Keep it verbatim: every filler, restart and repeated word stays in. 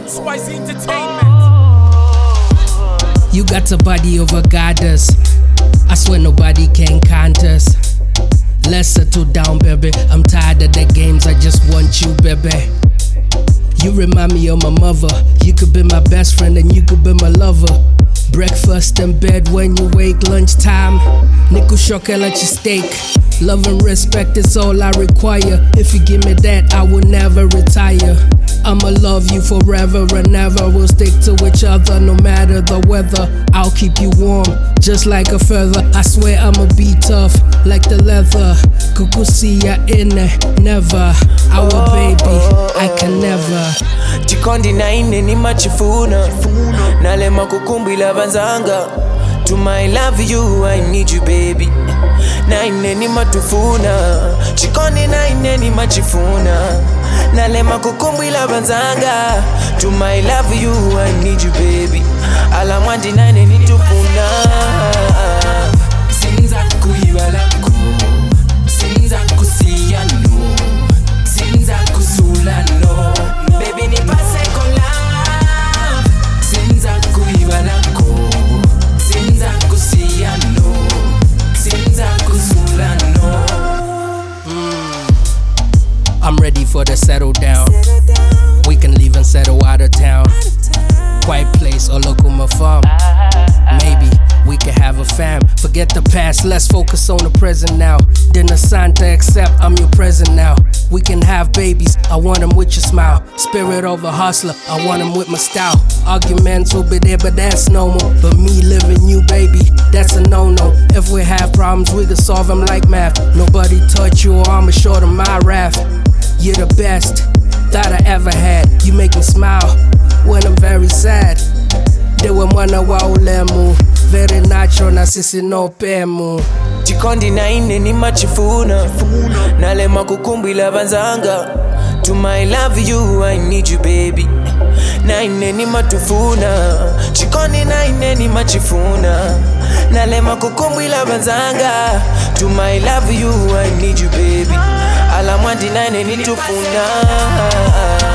Swazi Entertainment. You got a body of a goddess. I swear nobody can count us. Let's settle down, baby. I'm tired of the games, I just want you, baby. You remind me of my mother. You could be my best friend and you could be my lover. Breakfast in bed when you wake, lunchtime. Nickel shock at your steak. Love and respect is all I require. If you give me that, I will never retire. I'ma love you forever and ever. We'll stick to each other no matter the weather. I'll keep you warm, just like a feather. I swear I'ma be tough, like the leather. Kukusia in it, never. Our baby, I can never. Chikondi na ine ni machifuna. Nalema kukumbila banzanga. To my love you, I need you, baby. Na ine ni matufuna. Chikondi na ine ni machifuna. Nalema kukumbila banzanga. To my love you, I need you, baby. Ala mwandi na ine ni tufuna. Sinza kuiwala ku. Sinza kusiya no. Sinza kusula no. Baby ni pase con love. Sinza kuiwala ku. Sinza kusiya no. Sinza kusula no. I'm ready for the settle down. We can leave and settle out of town. Quiet place or local my farm. Maybe we can have a fam. Forget the past, let's focus on the present now. Then sign to accept I'm your present now. We can have babies, I want them with your smile. Spirit of a hustler, I want them with my style. Arguments will be there, but that's normal. But me living you, baby, that's a no-no. If we have problems, we can solve them like math. Nobody touch you or I'ma show them my wrath. You're the best that I ever had. You make me smile when I'm very sad. Dewe mwana wa ulemu, very natural na sisi no pemu. Chikondi na ine ni machifuna. Nalema kukumbila banzanga. To my love you, I need you, baby. Na ine ni matufuna. Chikondi na ine ni machifuna. Nalema kukumbila banzanga. To my love you, I need you, baby. Ala mwandi na ine ni tufuna.